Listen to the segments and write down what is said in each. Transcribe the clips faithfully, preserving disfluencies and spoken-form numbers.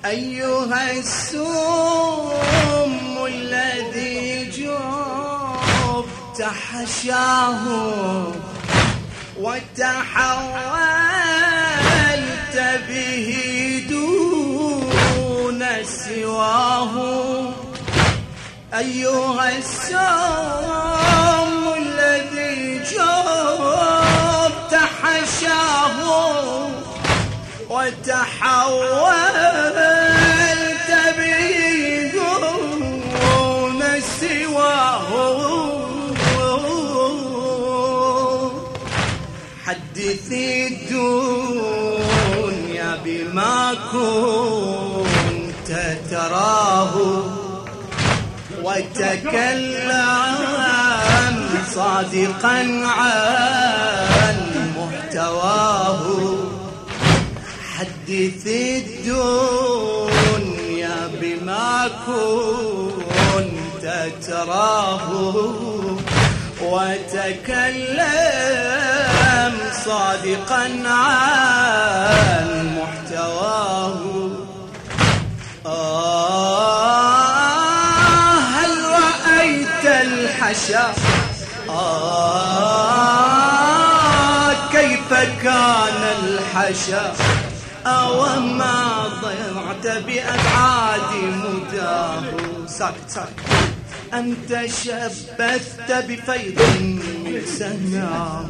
أيها السم الذي جبت حشاه وتحولت به دون سواه. أيها السم الذي جبت حشاه وتحولت به دون سواه. حدث الدنيا بما كنت تراه وتكلم صادقا عن محتواه. حدث الدنيا بما كنت تراه وتكلم صادقا عن محتواه. آه هل رأيت الحشا؟ آه كيف كان الحشا؟ أوما ضيعت بأبعاد مداه. ساكت ساكت. أنت شبثت بفيض من سناه.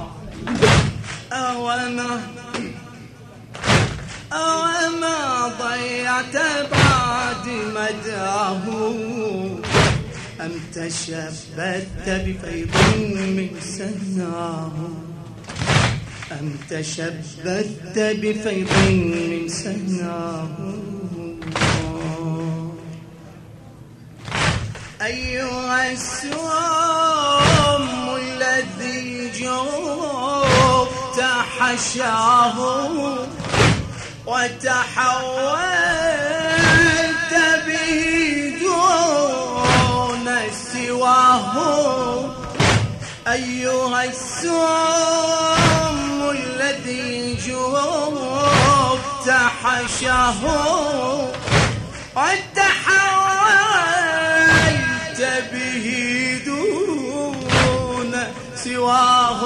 أوما أوما ضيعت بعد مداه. أنت شبثت بفيض من سناه. أنت شبثت بفيض من سناه. أيها السم الذي جبت حشاه وتحولت به دون سواه. أيها السم الذي جبت حشاه وتحولت به دون سواه.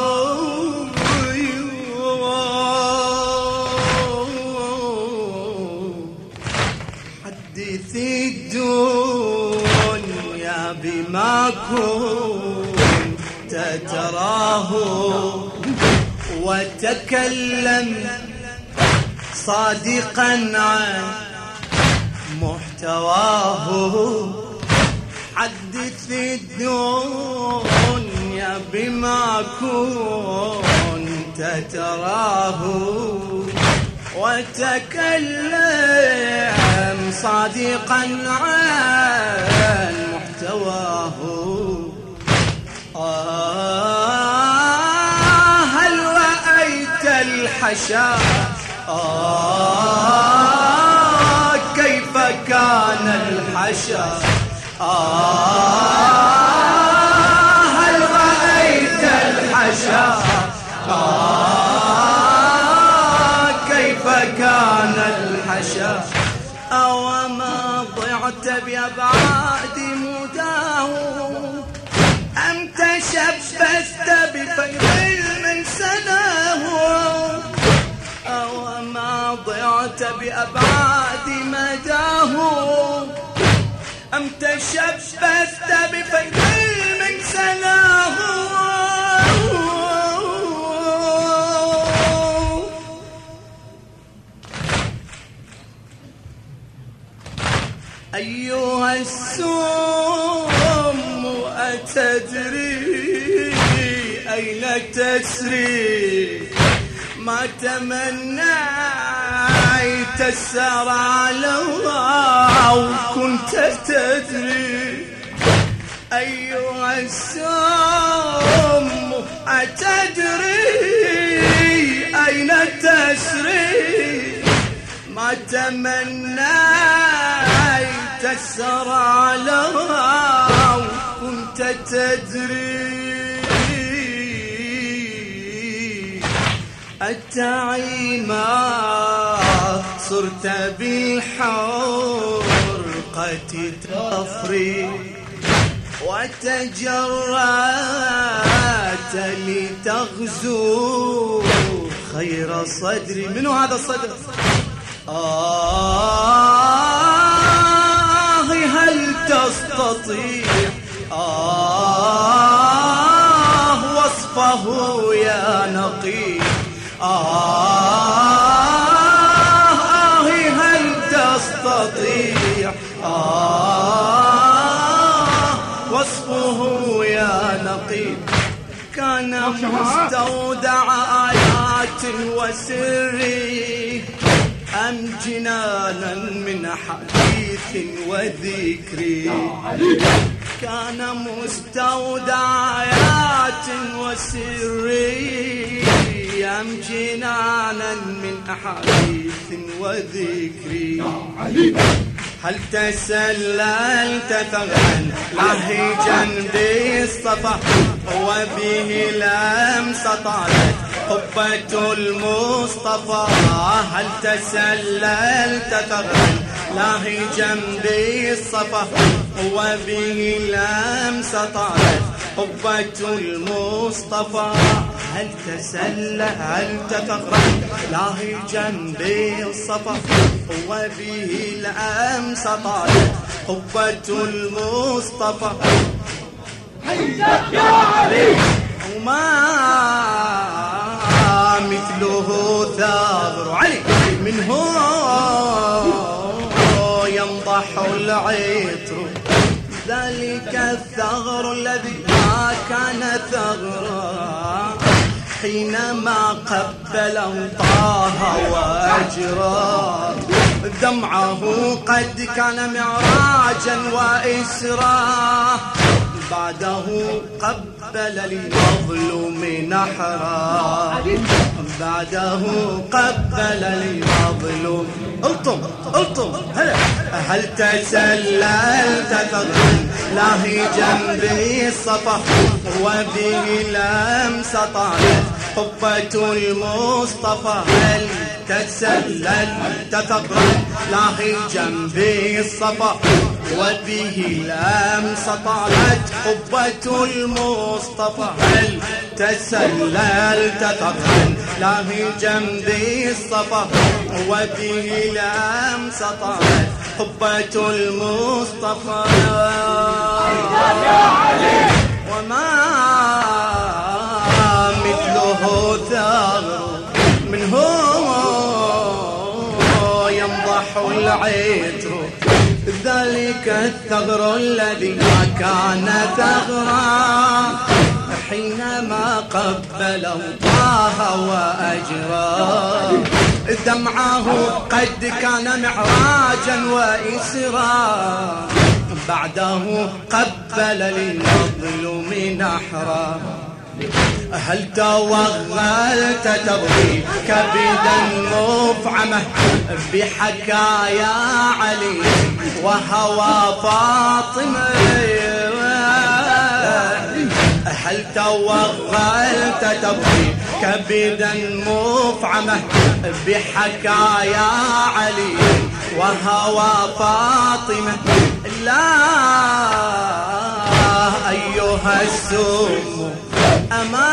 حدث الدنيا بما كنت تراه وتكلم صادقا عن محتواه. حدث الدنيا بما كنت تراه وتكلم صادقا عن محتواه. آه هل رأيت الحشا؟ آه كيف كان الحشا؟ آه هل رأيت الحشا؟ آه كيف كان الحشا؟ أوما ضعت بأبعاد مداه. أم تشبثت بفيض من سناه. أوما ضعت بأبعاد مداه. أم تشبثت بفيض من سناه. أيها السم أتدري أين تسري؟ ما تمنيت السرى لو كنت تدري. أيها السم أتدري أين تسري؟ ما تمنيت السرى لو كنت تدري. التعي ما صرت بالحرقة تفري وتجرأت لتغزو خير صدري. منو هذا الصدر؟ آه هل تستطيع آه وصفه يا نقي؟ آه هل تستطيع آه وصفه يا نقي؟ كان مستودع آيات وسر أم جنانا من حديث وذكر؟ كان مستودع آيات وسر أم جنانا من أحاديث وذكر؟ هل تسللت ثغرا لهجا بالصفا وبه لم سطعت قبة المصطفى؟ هل تسللت ثغرا لهجا بالصفا وبه لم سطعت قبة المصطفى؟ هل تسللت ثغرا لهجا بالصفا وبه لم سطعت قبة المصطفى؟ يا علي وما مثله ثغر علي منه ينضح العطر، ذلك الثغر الذي ما كان ثغرا حينما قبله طه وأجرى دمعه قد كان معراجا وإسرا بعده قبل للمظلوم نحرا بعده قبل للمظلوم. الطم الطم هلا. هل تسللت ثغرا لهجا بالصفا وبه لم سطعت قبة المصطفى؟ هل تسللت ثغرا لهجا بالصفا وبه لم سطعت قبة المصطفى؟ هل تسللت ثغرا لهجا بالصفا وبه لم سطعت قبة المصطفى؟ وما مثله ثغر منه ينضح العطر، ذلك الثغر الذي ما كان ثغرا حينما قبله طه وأجرى دمعه قد كان معراجا وإسرا بعده قبل للمظلوم نحرا. هل توغلت تبغي كبدا مفعمة بحكايا علي وهوى فاطمة؟ هل توغلت تبغي كبدا مفعمة بحكايا علي وهوى فاطمة؟ لا أيها السم أما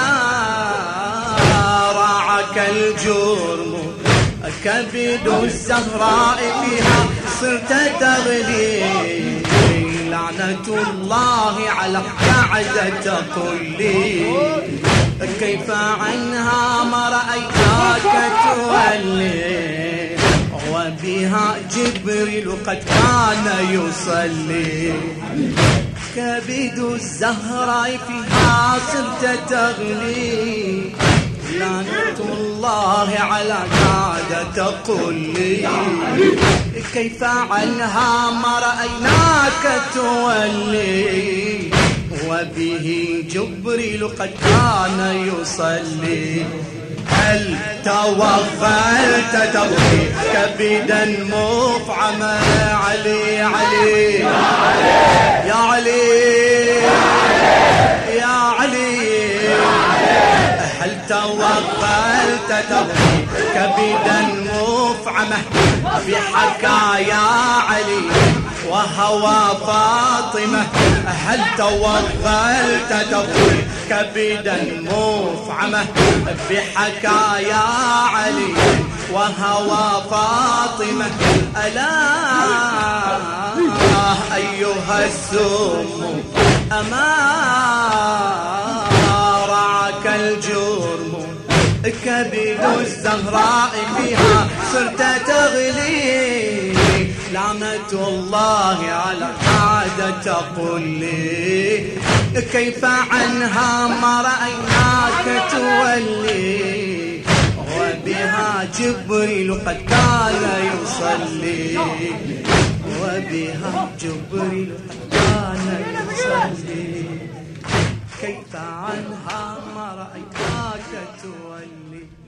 راعك الجرم كبد الزهراء فيها صرت تغلي لعنة الله على بعد تقلي كيف عنها ما رأيتك تولي وبها جبريل قد كان يصلي كبد الزهراء فيها صرت تغلي لعنة الله على قعدة تقلي كيف عنها ما رأيناك تولي وبه جبريل قد كان يصلي. هل توغلت تبغي كبدا مفعما علي علي يا علي يا علي هل توغلت تبغي كبدا مفعما مفعمة بحكايا علي وهوى فاطمة، هل توغلت تطوي كبدا مفعمة بحكايا علي وهوى فاطمة، ألا أيها السم أما رعاك الجرم، كبد الزهراء فيها صرت تغلي، لعنة الله على عادة تقول لي، كيف عنها ما رأيناك تولي، وبها جبريل قد كان يصلي، وبها جبريل قد كان يصلي، كيف عنها ما رأيناك تولي.